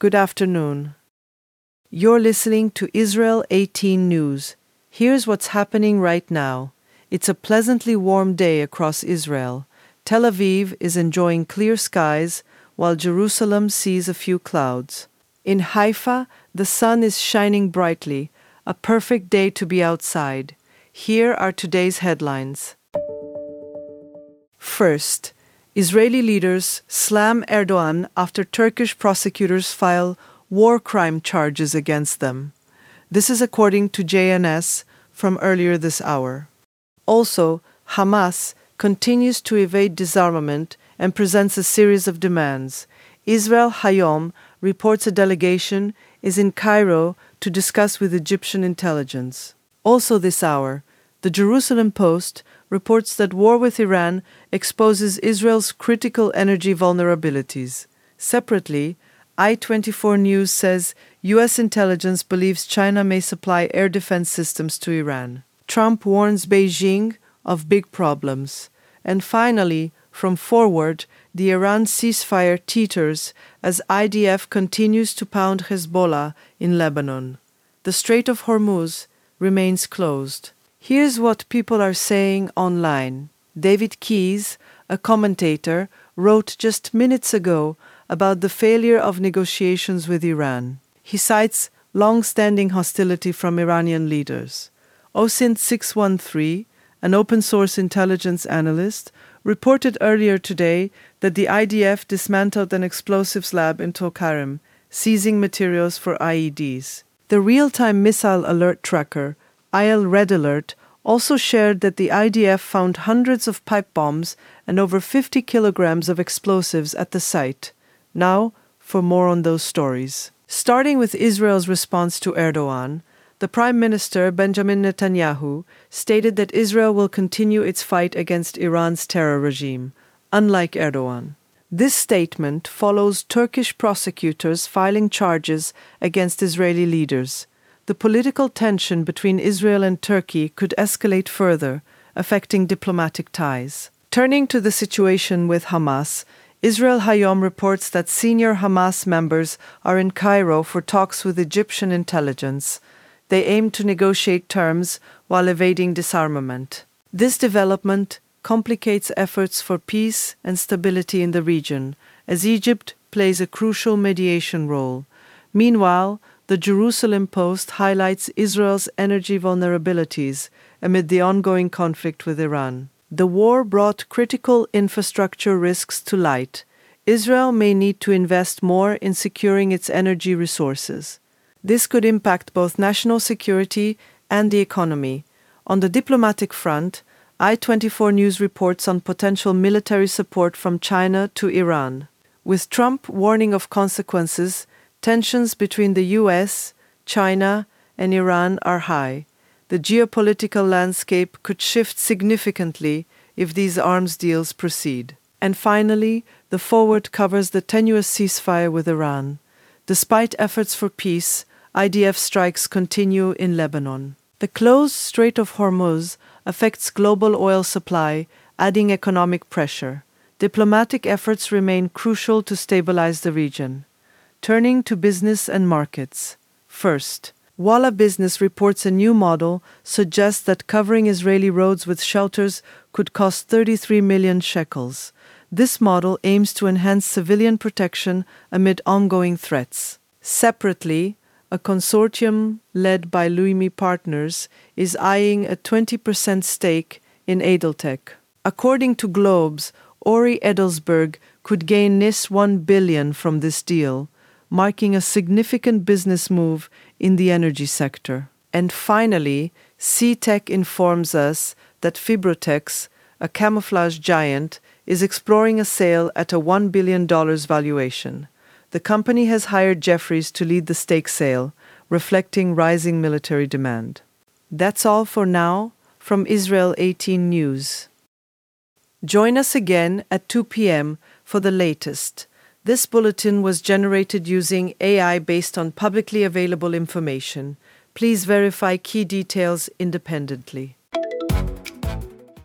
Good afternoon. You're listening to Israel 18 News. Here's what's happening right now. It's a pleasantly warm day across Israel. Tel Aviv is enjoying clear skies, while Jerusalem sees a few clouds. In Haifa, the sun is shining brightly, a perfect day to be outside. Here are today's headlines. First, Israeli leaders slam Erdogan after Turkish prosecutors file war crime charges against them. This is according to JNS from earlier this hour. Also, Hamas continues to evade disarmament and presents a series of demands. Israel Hayom reports a delegation is in Cairo to discuss with Egyptian intelligence. Also this hour, the Jerusalem Post reports that war with Iran exposes Israel's critical energy vulnerabilities. Separately, I-24 News says U.S. intelligence believes China may supply air defense systems to Iran. Trump warns Beijing of big problems. And finally, from Forward, the Iran ceasefire teeters as IDF continues to pound Hezbollah in Lebanon. The Strait of Hormuz remains closed. Here's what people are saying online. David Keyes, a commentator, wrote just minutes ago about the failure of negotiations with Iran. He cites long-standing hostility from Iranian leaders. OSINT613, an open-source intelligence analyst, reported earlier today that the IDF dismantled an explosives lab in Tulkarem, seizing materials for IEDs. The real-time missile alert tracker, IL Red Alert, also shared that the IDF found hundreds of pipe bombs and over 50 kilograms of explosives at the site. Now, for more on those stories. Starting with Israel's response to Erdogan, the Prime Minister, Benjamin Netanyahu, stated that Israel will continue its fight against Iran's terror regime, unlike Erdogan. This statement follows Turkish prosecutors filing charges against Israeli leaders. The political tension between Israel and Turkey could escalate further, affecting diplomatic ties. Turning to the situation with Hamas, Israel Hayom reports that senior Hamas members are in Cairo for talks with Egyptian intelligence. They aim to negotiate terms while evading disarmament. This development complicates efforts for peace and stability in the region, as Egypt plays a crucial mediation role. Meanwhile, the Jerusalem Post highlights Israel's energy vulnerabilities amid the ongoing conflict with Iran. The war brought critical infrastructure risks to light. Israel may need to invest more in securing its energy resources. This could impact both national security and the economy. On the diplomatic front, I-24 News reports on potential military support from China to Iran. With Trump warning of consequences, tensions between the U.S., China, and Iran are high. The geopolitical landscape could shift significantly if these arms deals proceed. And finally, the Forward covers the tenuous ceasefire with Iran. Despite efforts for peace, IDF strikes continue in Lebanon. The closed Strait of Hormuz affects global oil supply, adding economic pressure. Diplomatic efforts remain crucial to stabilize the region. Turning to business and markets. First, Walla Business reports a new model suggests that covering Israeli roads with shelters could cost 33 million shekels. This model aims to enhance civilian protection amid ongoing threats. Separately, a consortium led by Luimi Partners is eyeing a 20% stake in Edeltech. According to Globes, Ori Edelsberg could gain NIS 1 billion from this deal, marking a significant business move in the energy sector. And finally, CTech informs us that Fibrotex, a camouflage giant, is exploring a sale at a $1 billion valuation. The company has hired Jefferies to lead the stake sale, reflecting rising military demand. That's all for now from Israel 18 News. Join us again at 2 p.m. for the latest. This bulletin was generated using AI based on publicly available information. Please verify key details independently.